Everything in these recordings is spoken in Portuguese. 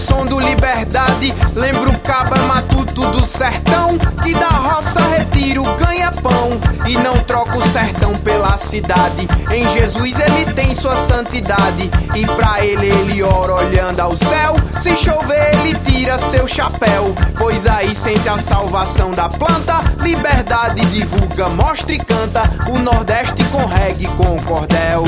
som do Liberdade lembra o caba matuto do sertão, que da roça retira o ganha-pão e não troca o sertão pela cidade. Em Jesus ele tem sua santidade e pra ele ora olhando ao céu. Se chover ele tira seu chapéu, pois aí sente a salvação da planta. Liberdade divulga, mostra e canta o Nordeste com reggae, com cordel.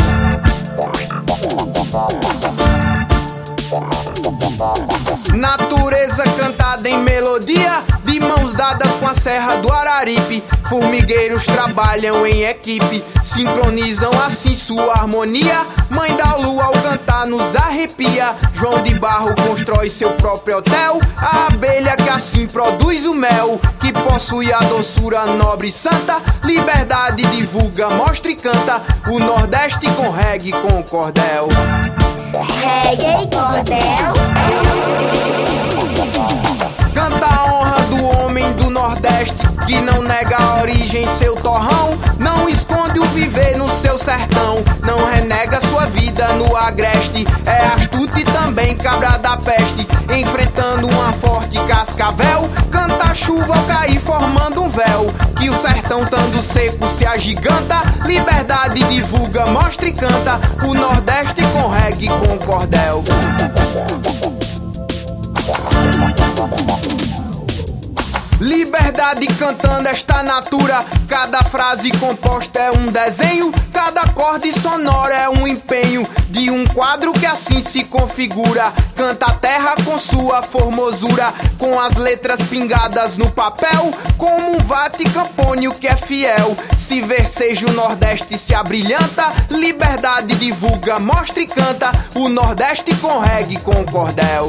Natureza cantada em melodia, de mãos dadas com a serra do Araripe. Formigueiros trabalham em equipe, sincronizam assim sua harmonia. Mãe da lua ao cantar nos arrepia. João de Barro constrói seu próprio hotel. A abelha que assim produz o mel, que possui a doçura nobre e santa. Liberdade divulga, mostra e canta o Nordeste com reggae, com cordel. Reggae e cordel. Canta a honra do homem do Nordeste, que não nega a origem, seu torrão. Não esconde o viver no seu sertão, não renega sua vida no agreste. É astuto e também cabra da peste, enfrentando uma forte cascavel. Canta a chuva ao cair formando um véu, que o sertão tando seco se agiganta. Liberdade divulga, mostra e canta o Nordeste com reggae, com cordel. Liberdade cantando esta natura, cada frase composta é um desenho, cada acorde sonora é um empenho de um quadro que assim se configura. Canta a terra com sua formosura, com as letras pingadas no papel, como um Vate Campônio que é fiel. Se verseja o Nordeste se abrilhanta. Liberdade divulga, mostra e canta o Nordeste com reggae, com cordel.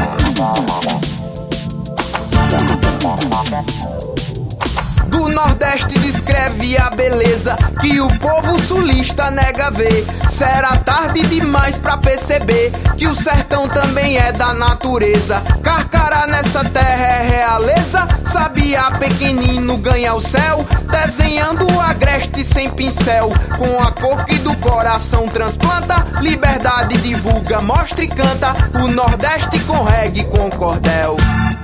Do Nordeste descreve a beleza que o povo sulista nega ver. Será tarde demais pra perceber que o sertão também é da natureza. Carcará nessa terra é realeza, Sabiá pequenino ganha o céu, desenhando o agreste sem pincel, com a cor que do coração transplanta. Liberdade divulga, mostra e canta o Nordeste com reggae, com cordel.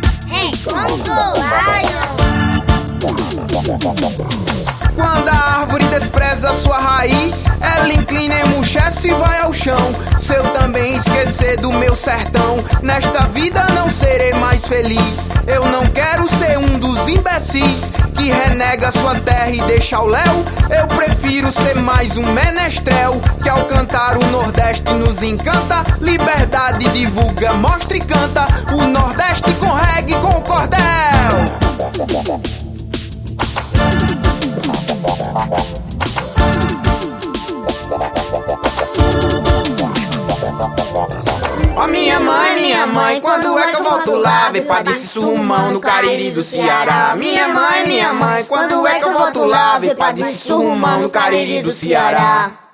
Quando a árvore despreza sua raiz, ela inclina, emurchece e vai ao chão. Se eu também esquecer do meu sertão, nesta vida não serei mais feliz. Eu não quero ser um dos imbecis que renega sua terra e deixa o léu. Eu prefiro ser mais um menestrel, que ao cantar o Nordeste nos encanta. Liberdade divulga, mostra e canta o Nordeste com reggae, com cordel. Ó minha mãe, quando é que eu volto lá ver pra desse surrumão no Cariri do Ceará? Minha mãe, quando é que eu volto lá ver pra desse surrumão no Cariri do Ceará?